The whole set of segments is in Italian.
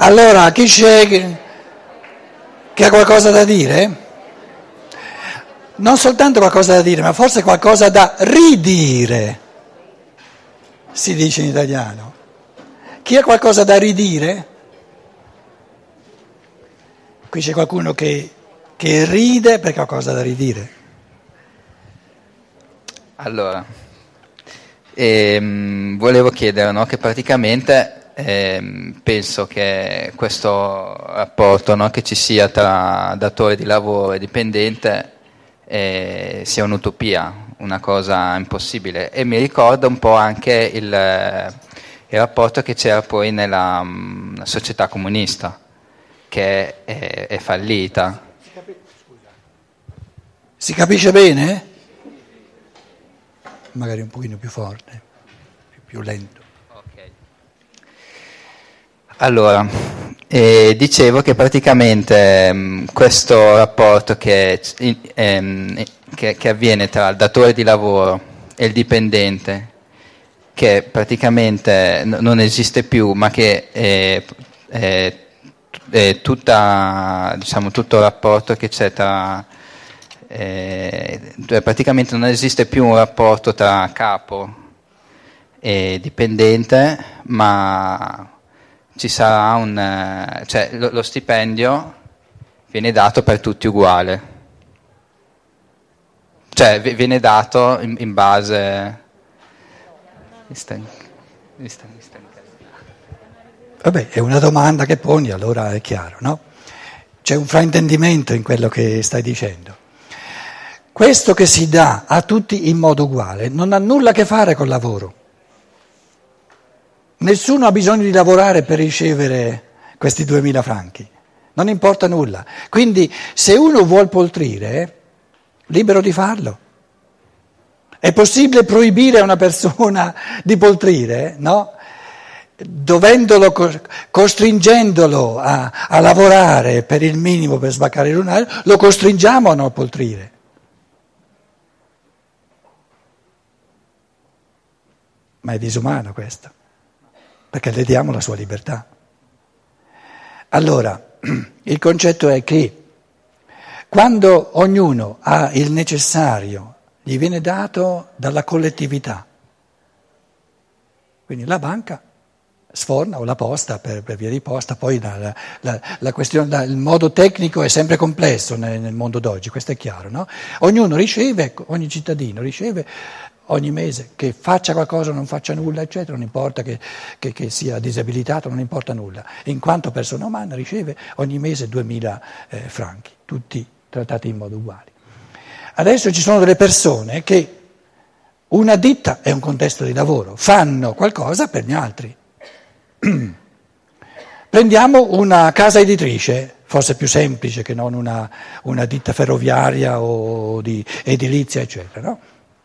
Allora, chi c'è che ha qualcosa da dire? Non soltanto qualcosa da dire, ma forse qualcosa da ridire, si dice in italiano. Chi ha qualcosa da ridire? Qui c'è qualcuno che ride perché ha qualcosa da ridire. Allora, volevo chiedere, no, che praticamente penso che questo rapporto, no, che ci sia tra datore di lavoro e dipendente sia un'utopia, una cosa impossibile, e mi ricorda un po' anche il rapporto che c'era poi nella società comunista, che è fallita. Si capisce bene? Magari un pochino più forte, più lento. Okay. Allora, dicevo che praticamente questo rapporto che avviene tra il datore di lavoro e il dipendente, che praticamente non esiste più, ma che è tutta, diciamo, tutto il rapporto che c'è tra praticamente non esiste più un rapporto tra capo e dipendente, ma ci sarà cioè lo stipendio viene dato per tutti uguale, cioè viene dato in base. Vabbè, è una domanda che poni, allora è chiaro, no? C'è un fraintendimento in quello che stai dicendo. Questo che si dà a tutti in modo uguale non ha nulla a che fare col lavoro. Nessuno ha bisogno di lavorare per ricevere questi 2.000 franchi, non importa nulla. Quindi se uno vuol poltrire, libero di farlo. È possibile proibire a una persona di poltrire, no? Costringendolo a lavorare per il minimo per sbaccare il lunario, lo costringiamo a non poltrire. Ma è disumano questo, perché le diamo la sua libertà. Allora, il concetto è che quando ognuno ha il necessario, gli viene dato dalla collettività. Quindi la banca sforna, o la posta per via di posta, poi la questione, il modo tecnico è sempre complesso nel mondo d'oggi, questo è chiaro, no? Ognuno riceve, ogni cittadino riceve ogni mese, che faccia qualcosa o non faccia nulla, eccetera, non importa che sia disabilitato, non importa nulla. In quanto persona umana riceve ogni mese 2.000 franchi, tutti trattati in modo uguale. Adesso ci sono delle persone che una ditta è un contesto di lavoro, fanno qualcosa per gli altri. Prendiamo una casa editrice, forse più semplice che non una ditta ferroviaria o di edilizia, eccetera, no?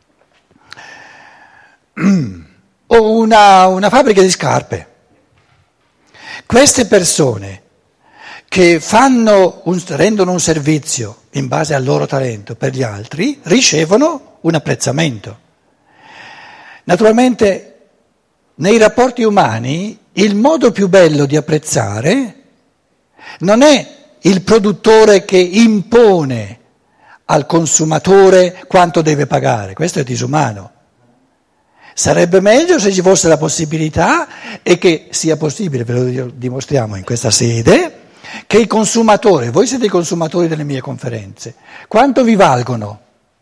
O una fabbrica di scarpe. Queste persone che rendono un servizio in base al loro talento per gli altri ricevono un apprezzamento. Naturalmente nei rapporti umani il modo più bello di apprezzare non è il produttore che impone al consumatore quanto deve pagare, questo è disumano. Sarebbe meglio se ci fosse la possibilità, e che sia possibile, ve lo dimostriamo in questa sede, che i consumatori, voi siete i consumatori delle mie conferenze, quanto vi valgono?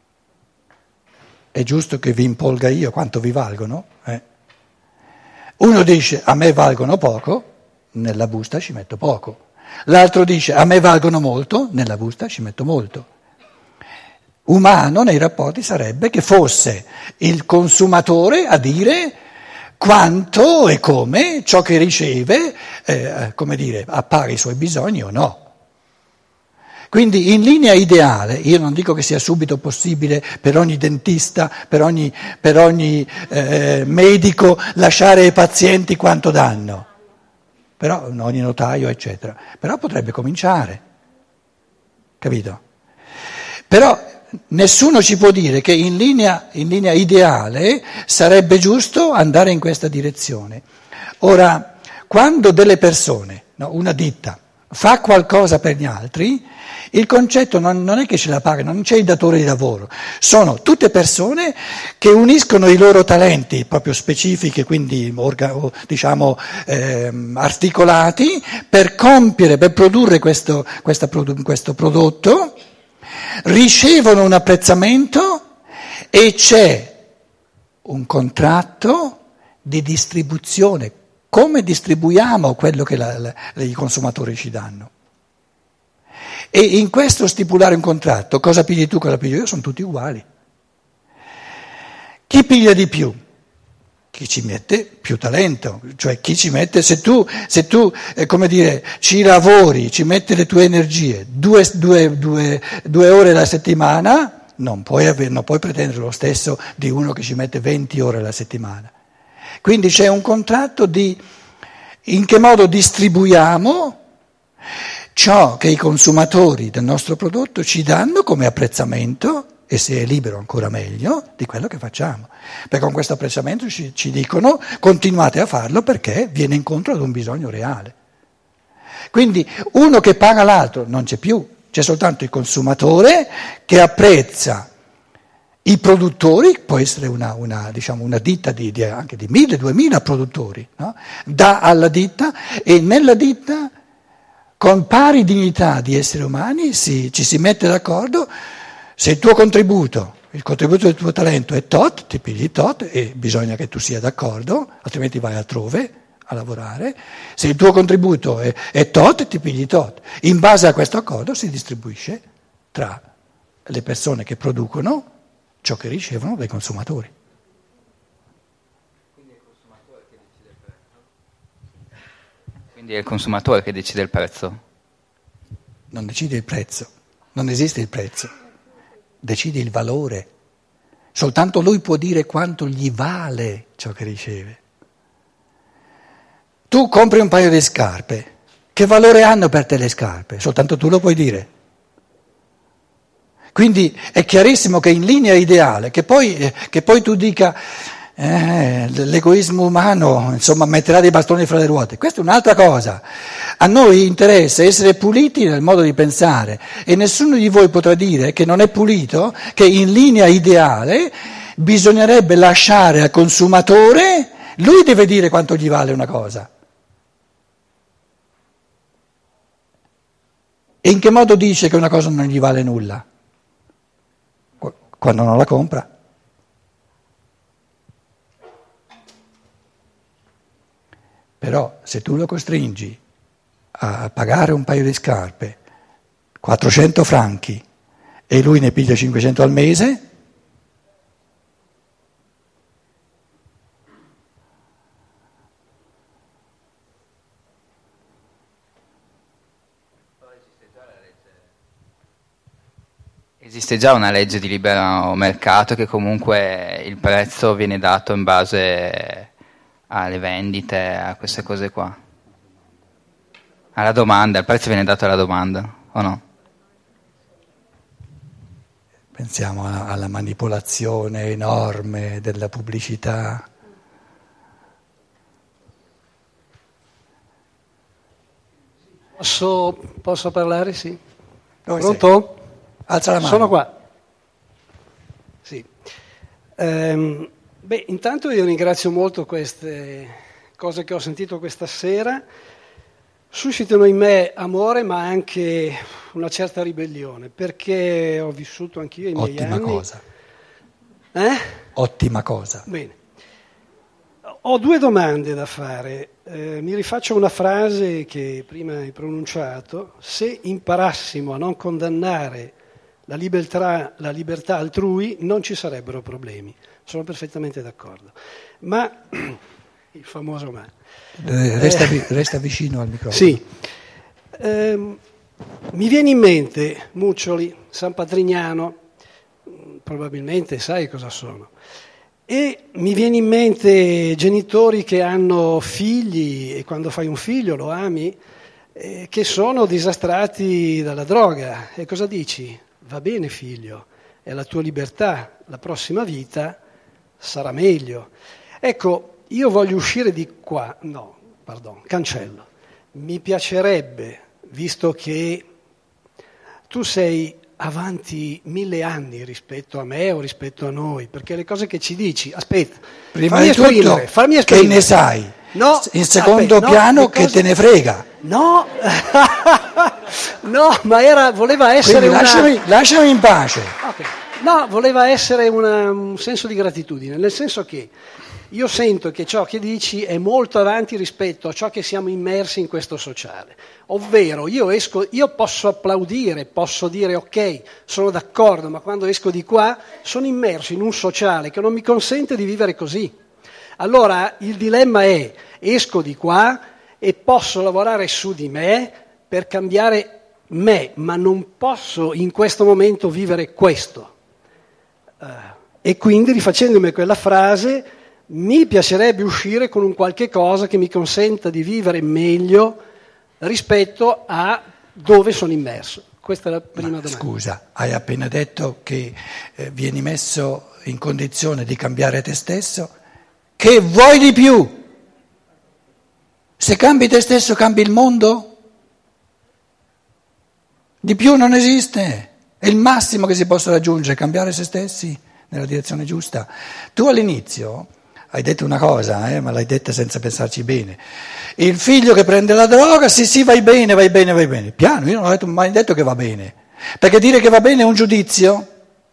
È giusto che vi impolga io quanto vi valgono? Uno dice a me valgono poco, nella busta ci metto poco. L'altro dice a me valgono molto, nella busta ci metto molto. Umano nei rapporti sarebbe che fosse il consumatore a dire quanto e come ciò che riceve, appaga i suoi bisogni o no. Quindi in linea ideale, io non dico che sia subito possibile per ogni dentista, per ogni medico lasciare ai pazienti quanto danno, però ogni notaio eccetera, però potrebbe cominciare, capito? Però nessuno ci può dire che in linea ideale sarebbe giusto andare in questa direzione. Ora, quando delle persone no, una ditta fa qualcosa per gli altri, il concetto non è che ce la paga, non c'è il datore di lavoro, sono tutte persone che uniscono i loro talenti proprio specifici, quindi articolati, per produrre questo prodotto, ricevono un apprezzamento e c'è un contratto di distribuzione. Come distribuiamo quello che i consumatori ci danno? E in questo stipulare un contratto, cosa pigli tu, cosa piglio io, sono tutti uguali. Chi piglia di più? Chi ci mette più talento, cioè chi ci mette, se tu ci lavori, ci metti le tue energie, 2 ore alla settimana, non puoi pretendere lo stesso di uno che ci mette 20 ore alla settimana. Quindi c'è un contratto di in che modo distribuiamo ciò che i consumatori del nostro prodotto ci danno come apprezzamento, e se è libero ancora meglio, di quello che facciamo. Perché con questo apprezzamento ci dicono continuate a farlo perché viene incontro ad un bisogno reale. Quindi uno che paga l'altro non c'è più, c'è soltanto il consumatore che apprezza i produttori, può essere una ditta anche di 1.000-2.000 produttori, no? Dà alla ditta e nella ditta con pari dignità di esseri umani ci si mette d'accordo, se il contributo del tuo talento è tot, ti pigli tot e bisogna che tu sia d'accordo, altrimenti vai altrove a lavorare, se il tuo contributo è tot, ti pigli tot. In base a questo accordo si distribuisce tra le persone che producono ciò che ricevono dai consumatori. Quindi è il consumatore che decide il prezzo? Non decide il prezzo, non esiste il prezzo, decide il valore. Soltanto lui può dire quanto gli vale ciò che riceve. Tu compri un paio di scarpe, che valore hanno per te le scarpe? Soltanto tu lo puoi dire. Quindi è chiarissimo che in linea ideale, che poi tu dica l'egoismo umano metterà dei bastoni fra le ruote, questa è un'altra cosa. A noi interessa essere puliti nel modo di pensare e nessuno di voi potrà dire che non è pulito, che in linea ideale bisognerebbe lasciare al consumatore, lui deve dire quanto gli vale una cosa. E in che modo dice che una cosa non gli vale nulla? Quando non la compra. Però se tu lo costringi a pagare un paio di scarpe 400 franchi e lui ne piglia 500 al mese, Esiste già una legge di libero mercato che comunque il prezzo viene dato in base alle vendite, a queste cose qua. Alla domanda, il prezzo viene dato alla domanda, o no? Pensiamo alla manipolazione enorme della pubblicità. Posso parlare? Sì. Dove Pronto? sei? Alza la mano. Sono qua. Sì. Intanto io ringrazio molto queste cose che ho sentito questa sera. Suscitano in me amore, ma anche una certa ribellione, perché ho vissuto anch'io i miei anni. Ottima cosa. Ottima cosa. Bene. Ho 2 domande da fare. Mi rifaccio una frase che prima hai pronunciato. Se imparassimo a non condannare la libertà altrui, non ci sarebbero problemi. Sono perfettamente d'accordo. Ma, il famoso ma... Resta vicino al microfono. Sì. Mi viene in mente Muccioli, San Patrignano, probabilmente sai cosa sono. E mi viene in mente genitori che hanno figli e quando fai un figlio lo ami, che sono disastrati dalla droga. E cosa dici? Va bene figlio, è la tua libertà, la prossima vita sarà meglio. Ecco, io voglio uscire di qua, cancello. mi piacerebbe, visto che tu sei avanti 1000 anni rispetto a me o rispetto a noi, perché le cose che ci dici, aspetta, prima di tutto, che ne sai? No, in secondo piano, che te ne frega? No, no, ma voleva essere lasciami in pace. Okay. No, voleva essere un senso di gratitudine, nel senso che io sento che ciò che dici è molto avanti rispetto a ciò che siamo immersi in questo sociale. Ovvero, io posso applaudire, posso dire ok, sono d'accordo, ma quando esco di qua sono immerso in un sociale che non mi consente di vivere così. Allora il dilemma è: esco di qua e posso lavorare su di me per cambiare me, ma non posso in questo momento vivere questo. E quindi, rifacendomi quella frase, mi piacerebbe uscire con un qualche cosa che mi consenta di vivere meglio rispetto a dove sono immerso. Questa è la prima domanda. Scusa, hai appena detto che vieni messo in condizione di cambiare te stesso. Che vuoi di più? Se cambi te stesso, cambi il mondo? Di più non esiste. È il massimo che si possa raggiungere, cambiare se stessi nella direzione giusta. Tu all'inizio hai detto una cosa, ma l'hai detta senza pensarci bene. Il figlio che prende la droga, sì, vai bene. Piano, io non ho mai detto che va bene. Perché dire che va bene è un giudizio.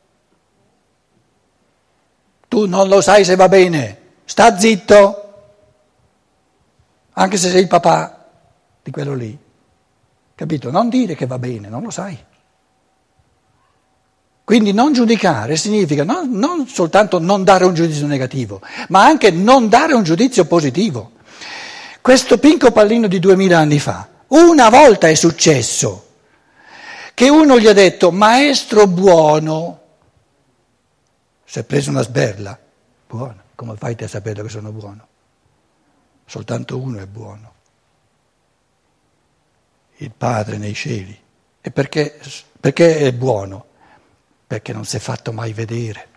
Tu non lo sai se va bene. Sta zitto, anche se sei il papà di quello lì, capito? Non dire che va bene, non lo sai. Quindi non giudicare significa non soltanto non dare un giudizio negativo, ma anche non dare un giudizio positivo. Questo Pinco Pallino di 2000 anni fa, una volta è successo che uno gli ha detto: maestro buono, si è preso una sberla, buono. Come fai te a sapere che sono buono? Soltanto uno è buono, il Padre nei cieli. E perché è buono? Perché non si è fatto mai vedere.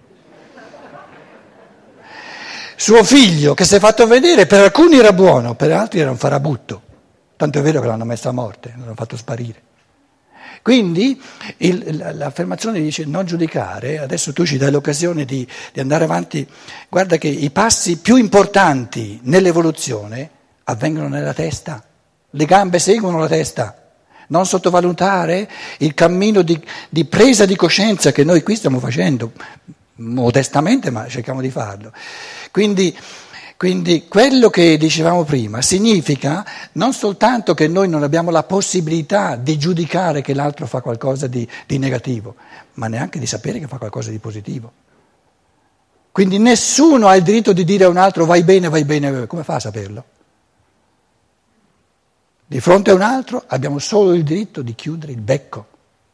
Suo figlio che si è fatto vedere per alcuni era buono, per altri era un farabutto. Tanto è vero che l'hanno messo a morte, l'hanno fatto sparire. Quindi l'affermazione dice non giudicare, adesso tu ci dai l'occasione di andare avanti, guarda che i passi più importanti nell'evoluzione avvengono nella testa, le gambe seguono la testa, non sottovalutare il cammino di presa di coscienza che noi qui stiamo facendo, modestamente ma cerchiamo di farlo. Quindi quello che dicevamo prima significa non soltanto che noi non abbiamo la possibilità di giudicare che l'altro fa qualcosa di negativo, ma neanche di sapere che fa qualcosa di positivo. Quindi nessuno ha il diritto di dire a un altro vai bene, come fa a saperlo? Di fronte a un altro abbiamo solo il diritto di chiudere il becco.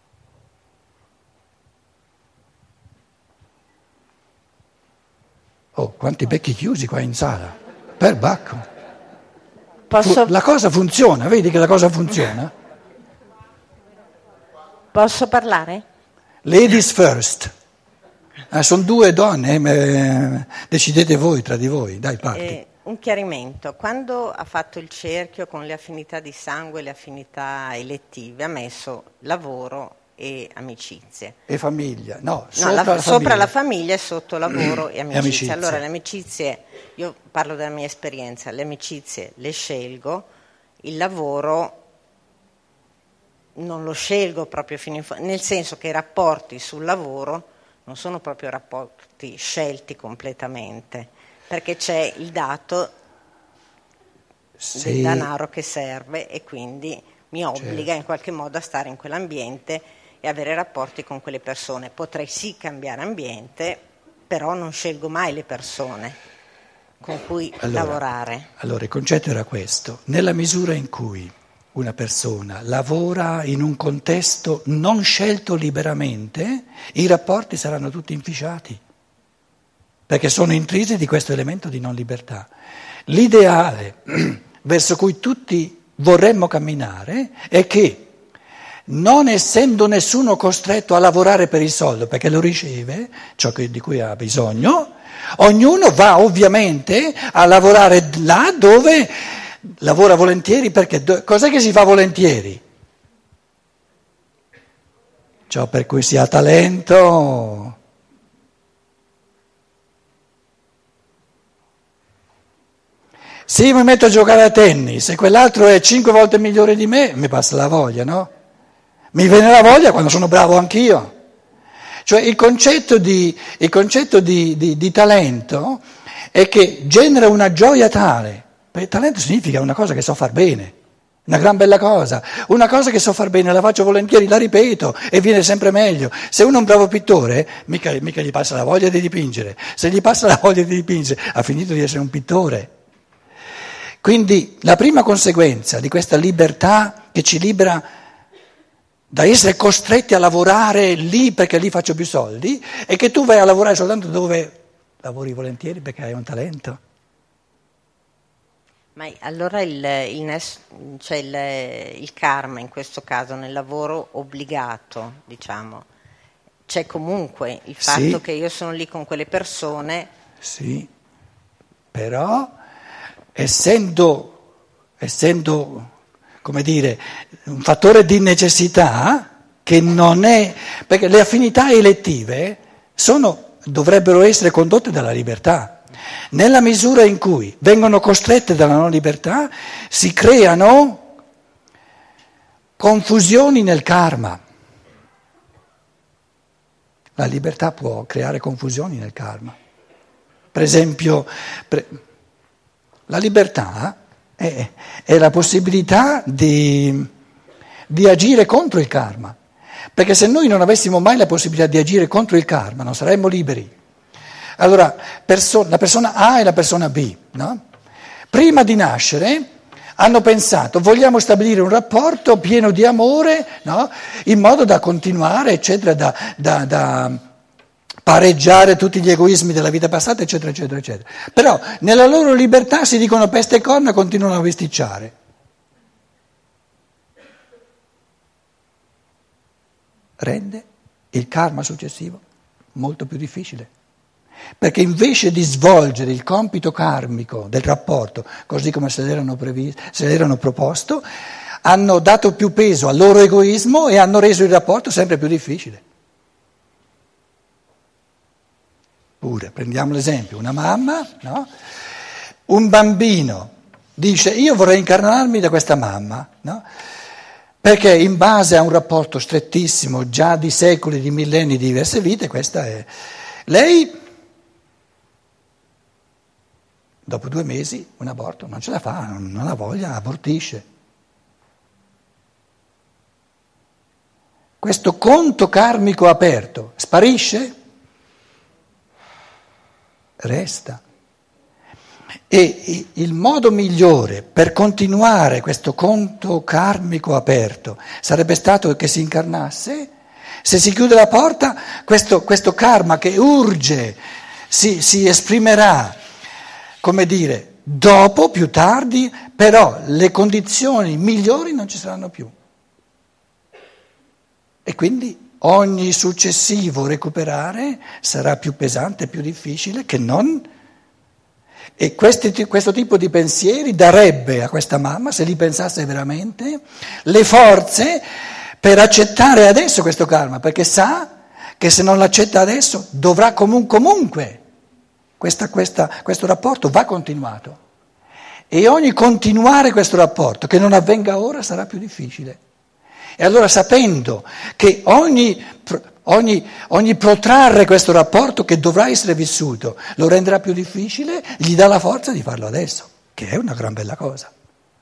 Oh, quanti becchi chiusi qua in sala, per bacco. La cosa funziona, vedi che la cosa funziona? Posso parlare? Ladies first. Sono due donne, decidete voi tra di voi, dai parti. Un chiarimento, quando ha fatto il cerchio con le affinità di sangue e le affinità elettive ha messo lavoro e amicizie. E famiglia, sopra la famiglia e sotto lavoro e amicizie. Allora le amicizie, io parlo della mia esperienza, le amicizie le scelgo, il lavoro non lo scelgo proprio fino in fondo, nel senso che i rapporti sul lavoro non sono proprio rapporti scelti completamente, perché c'è il dato del denaro che serve e quindi mi obbliga in qualche modo a stare in quell'ambiente e avere rapporti con quelle persone. Potrei sì cambiare ambiente, però non scelgo mai le persone con cui lavorare. Allora, il concetto era questo: nella misura in cui una persona lavora in un contesto non scelto liberamente, i rapporti saranno tutti inficiati, perché sono intrisi di questo elemento di non libertà. L'ideale verso cui tutti vorremmo camminare è che, non essendo nessuno costretto a lavorare per il soldo, perché lo riceve, ciò di cui ha bisogno, ognuno va ovviamente a lavorare là dove lavora volentieri perché cos'è che si fa volentieri? Ciò per cui si ha talento. Se io mi metto a giocare a tennis e quell'altro è 5 volte migliore di me, mi passa la voglia, no? Mi viene la voglia quando sono bravo anch'io. Cioè il concetto di talento è che genera una gioia tale, perché talento significa una cosa che so far bene, una gran bella cosa, una cosa che so far bene, la faccio volentieri, la ripeto e viene sempre meglio. Se uno è un bravo pittore, mica gli passa la voglia di dipingere, se gli passa la voglia di dipingere ha finito di essere un pittore. Quindi la prima conseguenza di questa libertà che ci libera da essere costretti a lavorare lì perché lì faccio più soldi è che tu vai a lavorare soltanto dove lavori volentieri perché hai un talento. Ma allora il karma in questo caso nel lavoro obbligato, diciamo, c'è comunque il fatto che io sono lì con quelle persone. Sì, però essendo come dire, un fattore di necessità che non è, perché le affinità elettive dovrebbero essere condotte dalla libertà. Nella misura in cui vengono costrette dalla non libertà, si creano confusioni nel karma. La libertà può creare confusioni nel karma. Per esempio, la libertà è la possibilità di agire contro il karma, perché se noi non avessimo mai la possibilità di agire contro il karma non saremmo liberi. Allora, la persona A e la persona B, no? Prima di nascere hanno pensato vogliamo stabilire un rapporto pieno di amore, no? In modo da continuare, eccetera, da pareggiare tutti gli egoismi della vita passata, eccetera, eccetera, eccetera. Però nella loro libertà si dicono peste e corna e continuano a bisticciare. Rende il karma successivo molto più difficile, perché invece di svolgere il compito karmico del rapporto, così come se l'erano proposto, hanno dato più peso al loro egoismo e hanno reso il rapporto sempre più difficile. Pure, prendiamo l'esempio, una mamma, no? Un bambino dice io vorrei incarnarmi da questa mamma, no? Perché in base a un rapporto strettissimo già di secoli, di millenni, di diverse vite, questa è. Lei, dopo 2 mesi, un aborto, non ce la fa, non ha voglia, abortisce. Questo conto karmico aperto sparisce? Resta. E il modo migliore per continuare questo conto karmico aperto sarebbe stato che si incarnasse. Se si chiude la porta, questo karma che urge si esprimerà, come dire, dopo, più tardi, però le condizioni migliori non ci saranno più. E quindi ogni successivo recuperare sarà più pesante, più difficile che non. E questo tipo di pensieri darebbe a questa mamma, se li pensasse veramente, le forze per accettare adesso questo karma, perché sa che se non l'accetta adesso dovrà comunque, questo rapporto va continuato. E ogni continuare questo rapporto che non avvenga ora sarà più difficile. E allora sapendo che ogni protrarre questo rapporto che dovrà essere vissuto lo renderà più difficile, gli dà la forza di farlo adesso, che è una gran bella cosa.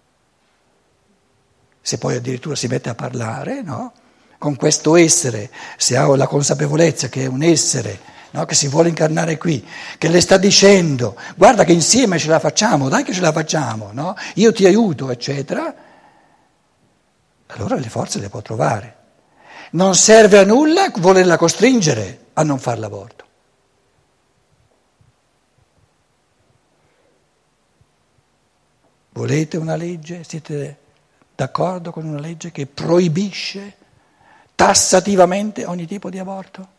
Se poi addirittura si mette a parlare, no? Con questo essere, se ha la consapevolezza che è un essere, no? Che si vuole incarnare qui, che le sta dicendo guarda che insieme ce la facciamo, dai che ce la facciamo, no? Io ti aiuto, eccetera, allora le forze le può trovare. Non serve a nulla volerla costringere a non far l'aborto. Volete una legge? Siete d'accordo con una legge che proibisce tassativamente ogni tipo di aborto?